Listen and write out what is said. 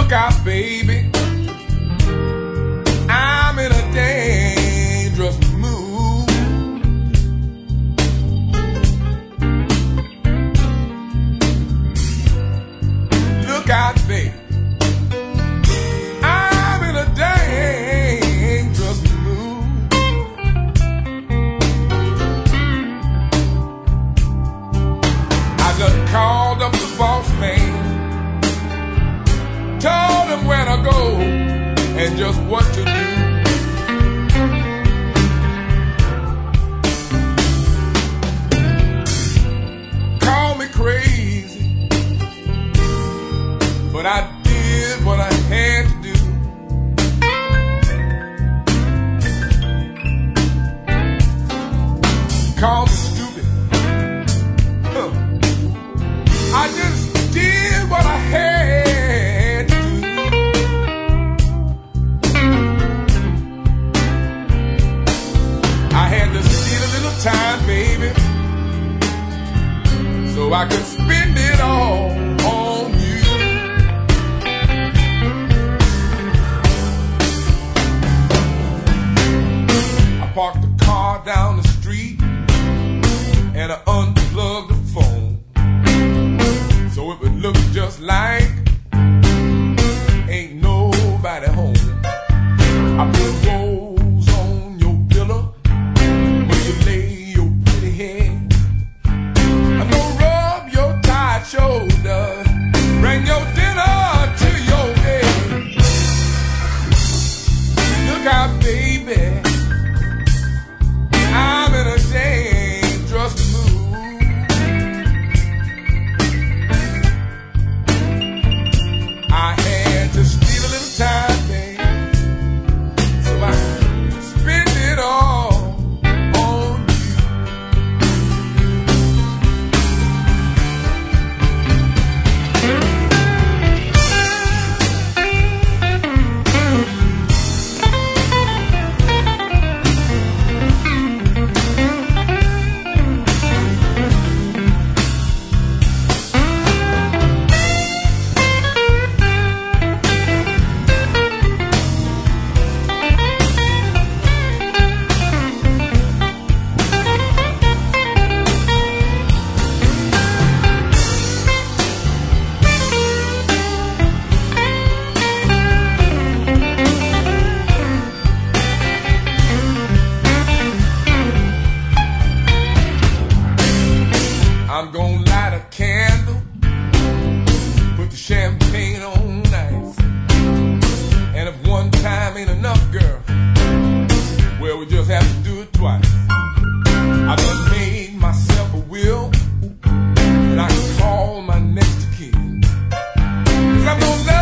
Look out, baby, I'm in a dangerous mood. Look out, baby, I'm in a dangerous mood. I done called up the boss man, told him where to go and just what to do. Call me crazy, but I did what I had to do. Call me stupid, huh. I just did what I had to do. I had to steal a little time, baby, so I could spend it all on you. I parked the car down the street and I unplugged the phone so it would look just like ain't nobody home. I put rolls on your pillow where you lay your pretty head. I'm gonna rub your tired shoulders, bring your dinner to your bed. Look out, baby, I'm in a dangerous mood. I had to steal a little time, babe, so I could spend it all on you. I'm gonna light a candle, put the champagne on ice, and if one time ain't enough, girl, well, we just have to do it twice. I done made myself a will, and I can call my next of kin, 'cause I'm gonna love